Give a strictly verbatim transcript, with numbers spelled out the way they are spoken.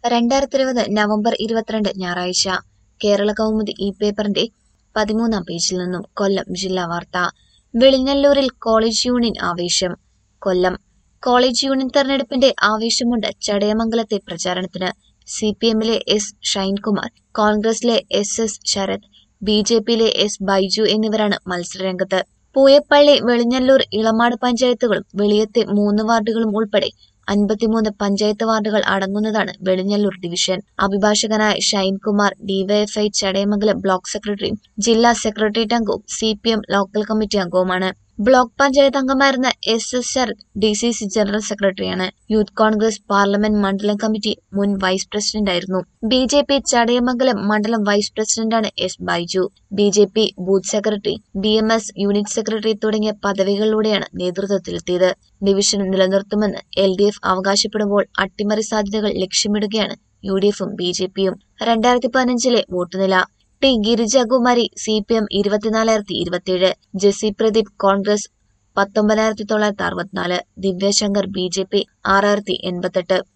രണ്ടായിരത്തി ഇരുപത് നവംബർ ഇരുപത്തിരണ്ട് ഞായറാഴ്ച കേരള കൗമുദി ഈ പേപ്പറിന്റെ പതിമൂന്നാം പേജിൽ നിന്നും കൊല്ലം ജില്ലാ വാർത്ത. വെളിഞ്ഞല്ലൂരിൽ കോളേജ് യൂണിയൻ ആവേശം. കൊല്ലം കോളേജ് യൂണിയൻ തെരഞ്ഞെടുപ്പിന്റെ ആവേശമുണ്ട് ചടയമംഗലത്തെ പ്രചാരണത്തിന്. സി പി എമ്മിലെ എസ് ഷൈൻകുമാർ, കോൺഗ്രസിലെ S S Sarath, B J പിയിലെ എസ് ബൈജു എന്നിവരാണ് മത്സരരംഗത്ത്. പൂയപ്പള്ളി, വെളിഞ്ഞല്ലൂർ, ഇളമാട് പഞ്ചായത്തുകളും വെളിയത്തെ മൂന്ന് വാർഡുകളും ഉൾപ്പെടെ അൻപത്തിമൂന്ന് പഞ്ചായത്ത് വാർഡുകൾ അടങ്ങുന്നതാണ് വെളിഞ്ഞല്ലൂർ ഡിവിഷൻ. അഭിഭാഷകനായ ഷൈൻകുമാർ ഡിവൈഎഫ്ഐ ചടയമംഗലം ബ്ലോക്ക് സെക്രട്ടറിയും ജില്ലാ സെക്രട്ടേറിയറ്റ് അംഗവും C P M local committee അംഗവുമാണ്. ബ്ലോക്ക് പഞ്ചായത്ത് അംഗമായിരുന്ന S S Sarath D C C general സെക്രട്ടറിയാണ്. യൂത്ത് കോൺഗ്രസ് പാർലമെന്റ് മണ്ഡലം കമ്മിറ്റി മുൻ വൈസ് പ്രസിഡന്റായിരുന്നു. ബി ജെ പി ചടയമംഗലം മണ്ഡലം വൈസ് പ്രസിഡന്റാണ് S Baiju. B J P booth secretary, B M S unit secretary തുടങ്ങിയ പദവികളിലൂടെയാണ് നേതൃത്വത്തിലെത്തിയത്. ഡിവിഷൻ നിലനിർത്തുമെന്ന് എൽ ഡി എഫ് അവകാശപ്പെടുമ്പോൾ അട്ടിമറി സാധ്യതകൾ ലക്ഷ്യമിടുകയാണ് യു ഡി എഫും ബി ജെ പിയും. രണ്ടായിരത്തി പതിനഞ്ചിലെ വോട്ടുനില: T Girijakumari C P M ഇരുപത്തിനാലായിരത്തി ഇരുപത്തിയേഴ്, ജെസി പ്രദീപ് കോൺഗ്രസ് പത്തൊമ്പതിനായിരത്തി തൊള്ളായിരത്തി അറുപത്തിനാല്, ദിവ്യശങ്കർ ബി ജെ പി ആറായിരത്തി എൺപത്തെട്ട്.